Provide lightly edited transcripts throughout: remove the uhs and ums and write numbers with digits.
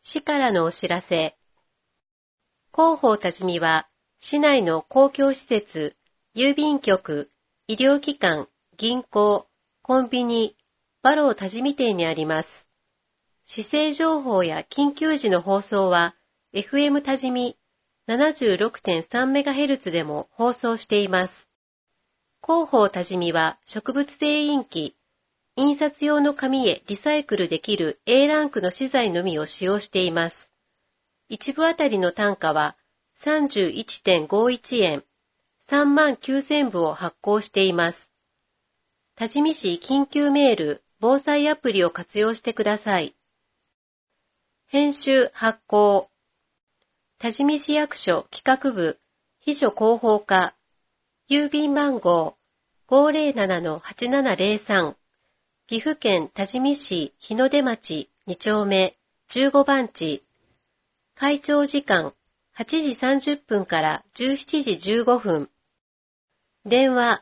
市からのお知らせ。広報多治見は、市内の公共施設、郵便局、医療機関、銀行、コンビニ、バロー多治見店にあります。市政情報や緊急時の放送は、FM 多治見 76.3MHz でも放送しています。広報多治見は植物性インキ、印刷用の紙へリサイクルできる A ランクの資材のみを使用しています。一部あたりの単価は 31.51 円、39,000部を発行しています。多治見市緊急メール、防災アプリを活用してください。編集発行。多治見市役所企画部、秘書広報課、郵便番号 507-8703、岐阜県多治見市日の出町2丁目15番地。開庁時間8時30分から17時15分。電話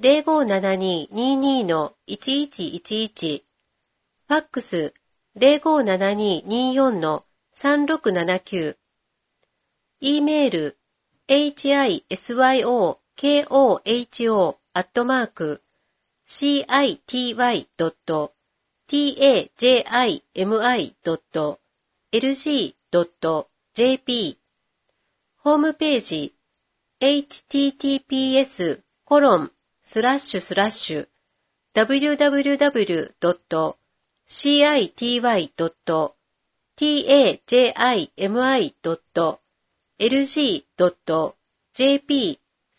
0572-22-1111。ファックス 0572-24-3679。E メール hisyoko@city-timi.lg.jp ホームページ https://www.city-timi.lg.jp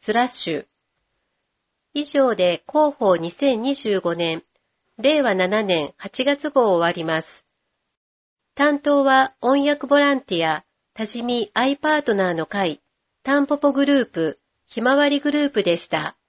以上で広報2025年、令和7年8月号を終わります。担当は音訳ボランティア、多治見アイパートナーの会、タンポポグループ、ひまわりグループでした。